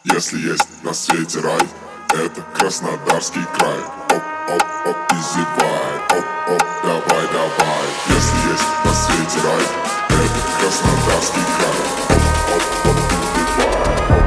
Если есть на свете рай, это Краснодарский край. Оп-оп-оп и зевай, оп-оп, давай-давай. Если есть на свете рай, это Краснодарский край. Оп-оп-оп и зевай.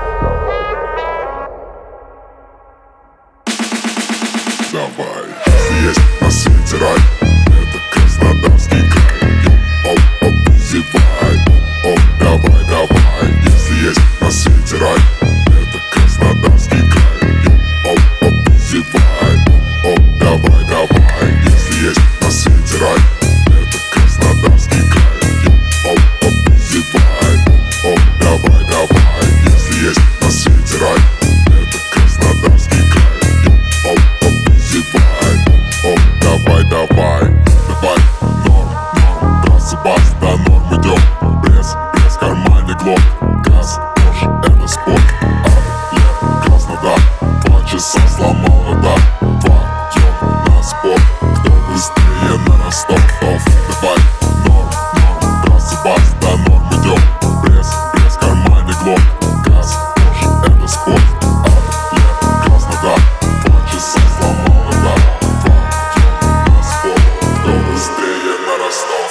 Давай. Если есть на свете рай, это Краснодарский край. Оп-оп и зевай, оп-оп, давай-давай. Если есть на свете рай, это Краснодарский край. Оп-оп и зевай, оп-оп, давай-давай. Если есть на свете рай, это Краснодарский край. Оп-оп и зевай, оп-оп, давай-давай. Если есть на свете рай, это Краснодарский край. Оп-оп и зевай, оп-оп, давай-давай. Давай, норм, трасса бас, до норм идем. Пресс, в кармане глок. Газ, Порш, это спорт. Лет, Краснодар, 2 часа сломала, да. Вдвоем на спорт, кто быстрее на Ростов. Давай, норм, трасса бас, до норм идем. Пресс, в кармане глок. Газ, Порш, это спорт. Лет, Краснодар, 2 часа сломала, да. Вдвоем на спорт, кто быстрее на Ростов.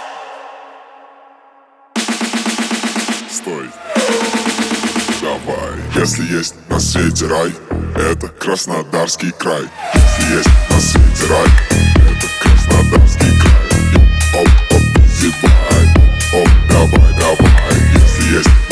Стой. Давай. Если есть на свете рай, это Краснодарский край. Если есть на свете рай, это Краснодарский край. Оп-оп, зевай, оп, давай-давай. Если есть